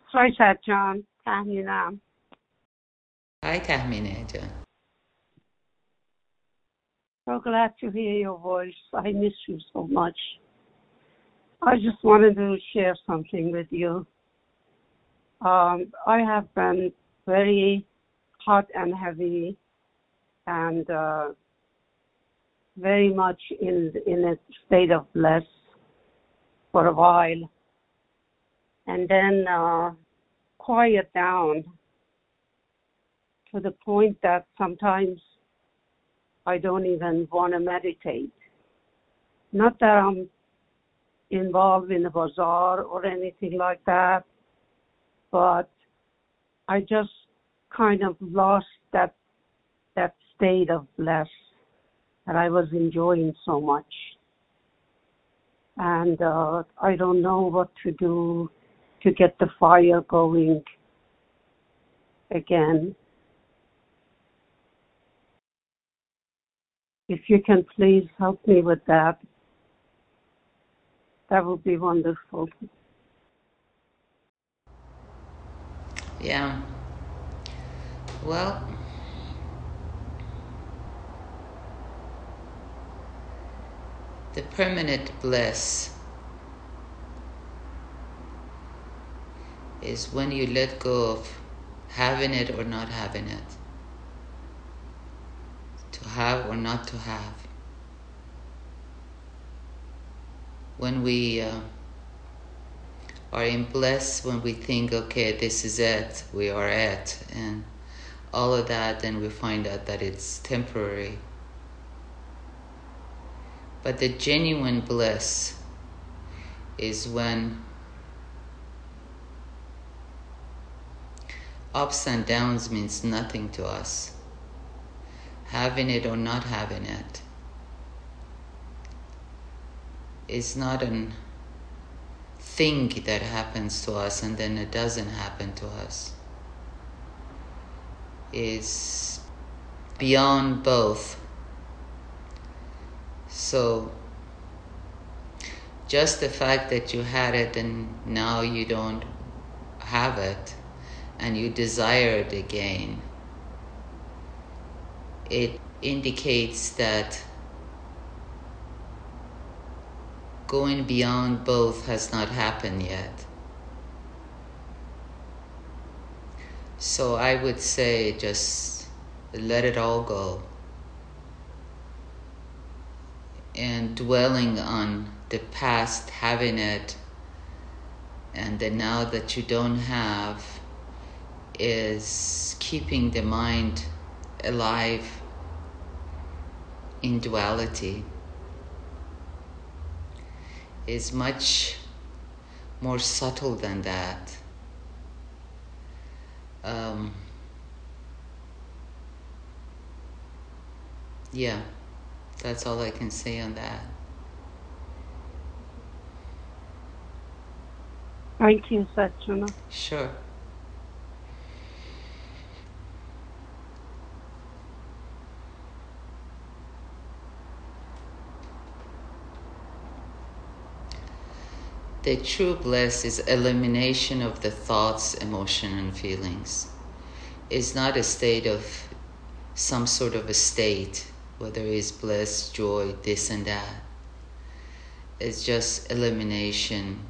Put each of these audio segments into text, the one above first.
Hi, Satchan. Tahminam. Hi, Tahmine Jan. So glad to hear your voice. I miss you so much. I just wanted to share something with you. I have been very hot and heavy and very much in a state of bliss for a while, and then quiet down to the point that sometimes I don't even want to meditate. Not that I'm involved in a bazaar or anything like that, but I just kind of lost that state of bliss that I was enjoying so much. And I don't know what to do to get the fire going again. If you can please help me with that, that would be wonderful. Yeah. Well, the permanent bliss is when you let go of having it or not having it, to have or not to have. When we are in bliss, when we think, okay, this is it, we are it, and all of that, then we find out that it's temporary. But the genuine bliss is when ups and downs means nothing to us. Having it or not having it is not a thing that happens to us and then it doesn't happen to us. It's beyond both. So just the fact that you had it and now you don't have it and you desire it again, it indicates that going beyond both has not happened yet. So I would say just let it all go. And dwelling on the past, having it, and the now that you don't have is keeping the mind alive in duality, is much more subtle than that. Yeah, that's all I can say on that. Thank you, Satchana. Sure. The true bliss is elimination of the thoughts, emotion, and feelings. It's not a state of some sort of a state, whether it's bliss, joy, this and that. It's just elimination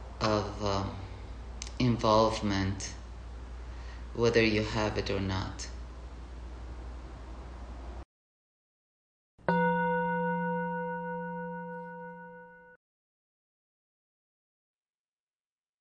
of involvement, whether you have it or not.